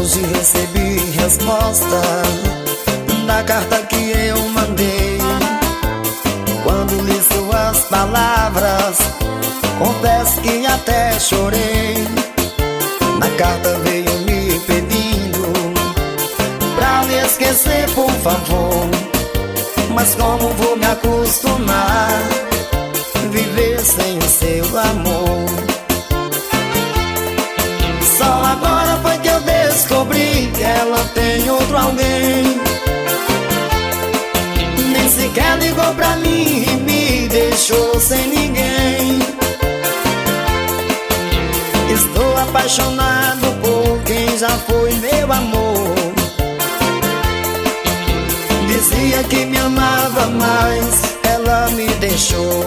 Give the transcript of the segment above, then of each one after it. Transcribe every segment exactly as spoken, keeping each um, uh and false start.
Hoje recebi resposta da carta que eu mandei. Quando li suas palavras, confesso que até chorei. Na carta veio me pedindo pra me esquecer, por favor. Mas como vou me acostumar viver sem o seu amor? Só agora foi que eu descobri que ela tem outro alguém. Nem sequer ligou pra mim e me deixou sem ninguém. Estou apaixonado por quem já foi meu amor. Dizia que me amava, mas ela me deixou.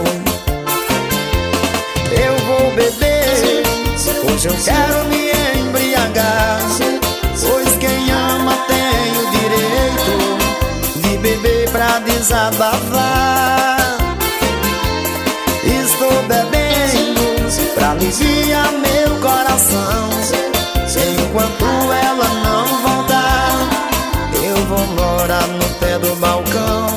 Eu vou beber, hoje eu quero me embriagar, pois quem ama tem o direito de beber pra desabafar. Estou bebendo pra aliviar meu coração. Enquanto ela não voltar, eu vou morar no pé do balcão.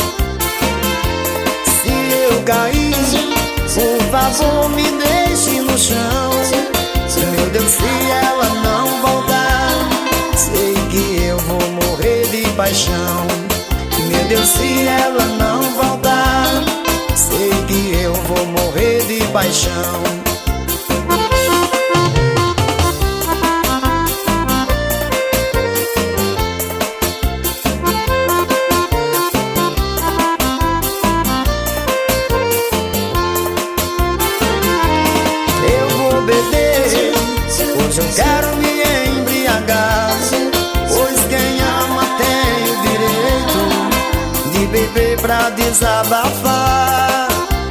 Se eu cair, por favor me deixe no chão. Meu Deus, se ela não voltar, sei que eu vou morrer de paixão. Meu Deus, se ela não voltar, sei que eu vou morrer de paixão. Hoje eu quero me embriagar, pois quem ama tem o direito de beber pra desabafar.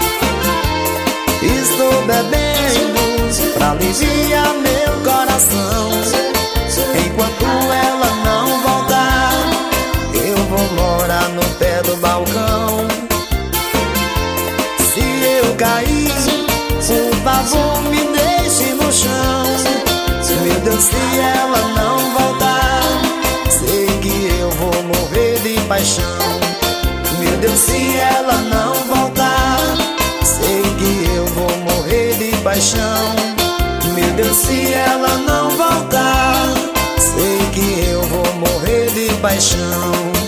Estou bebendo pra aliviar meu coração. Enquanto ela não voltar, eu vou morar no pé do balcão. Se eu cair, por favor me deixe no chão. Meu Deus, se ela não voltar, sei que eu vou morrer de paixão. Meu Deus, se ela não voltar, sei que eu vou morrer de paixão. Meu Deus, se ela não voltar, sei que eu vou morrer de paixão.